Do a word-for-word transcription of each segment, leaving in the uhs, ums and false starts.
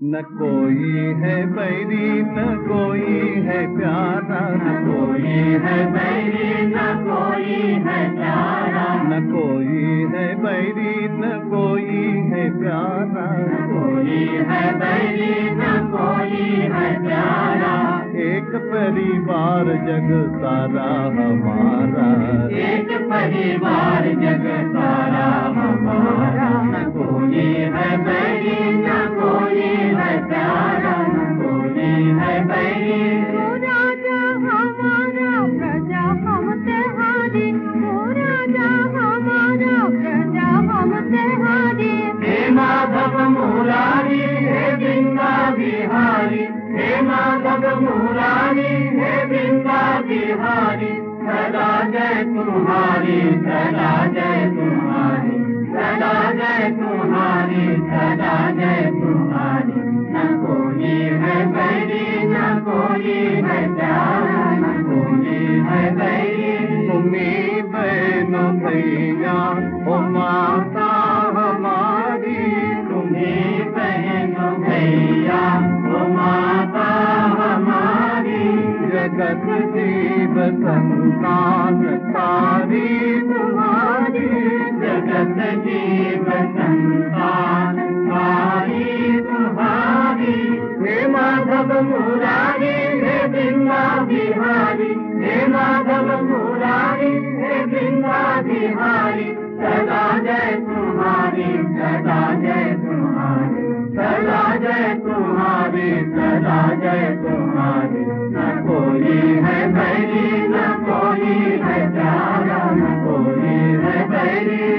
न कोई है बैरी न कोई है प्यारा, न कोई है बैरी न कोई है प्यारा, न कोई है बैरी न कोई है प्यारा, न कोई है बैरी न कोई है प्यारा। एक परिवार जग सारा हमारा, एक परिवार जग सारा हमारा। न कोई है बैरी न कोई है प्यारा, न कोई है बैरी। ओ राजा हमारा प्रजा हम तिहारी, ओ राजा हमारा प्रजा हम तिहारी। हे माधव मुरारी हे बिंदा बिहारी, हे माधव मुरारी हे बिंदा बिहारी। सदा जय तुम्हारी, सदा जय तुम्हारी, सदा जय तुम्हारी, सदा जय तुम्हारी। न कोई है बैरी न कोई है प्यारा, न कोई है बैरी। तुम्ही बहनों भैया ओ माता हमारी, तुम्ही बहनों भैया ओ माता हमारी। जगत जीव संतान सारी तुम्हारी, जगत जीव संतान सारी तुम्हारी। हे माधव मुरारी हे बिंदा बिहारी, हे माधव मुरारी हे बिंदा बिहारी। सदा जय तुम्हारी, सदा जय तुम्हारी, सदा जय तुम्हारी, सदा जय तुम्हारी। न कोई है बैरी न कोई है प्यारा, न कोई है बैरी।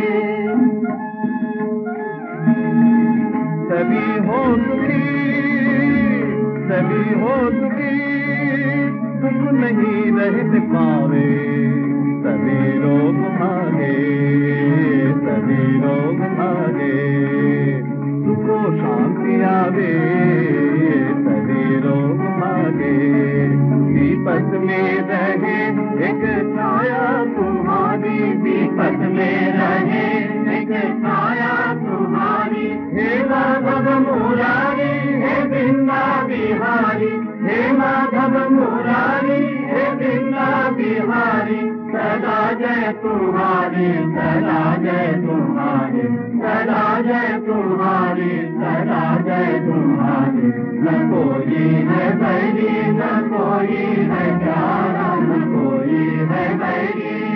सभी हो सुखी सभी हो सुखी, सुख नहीं रह पावे, सभी लोग भागे सभी लोग भागे। सुखो शांति आवे सभी लोग भागे। विपत में रहे एक छाया तुम्हारी, विपत में रहे एक छाया तुम्हारी। हे माधव मुरारी हे बिंदा बिहारी, हे माधव मुरारी हे बिंदा बिहारी। सदा जय तुम्हारी, सदा जय तुम्हारी, सदा जय तुम्हारी, सदा जय तुम्हारी। न कोई है बैरी न कोई है प्यारा, न कोई है बैरी।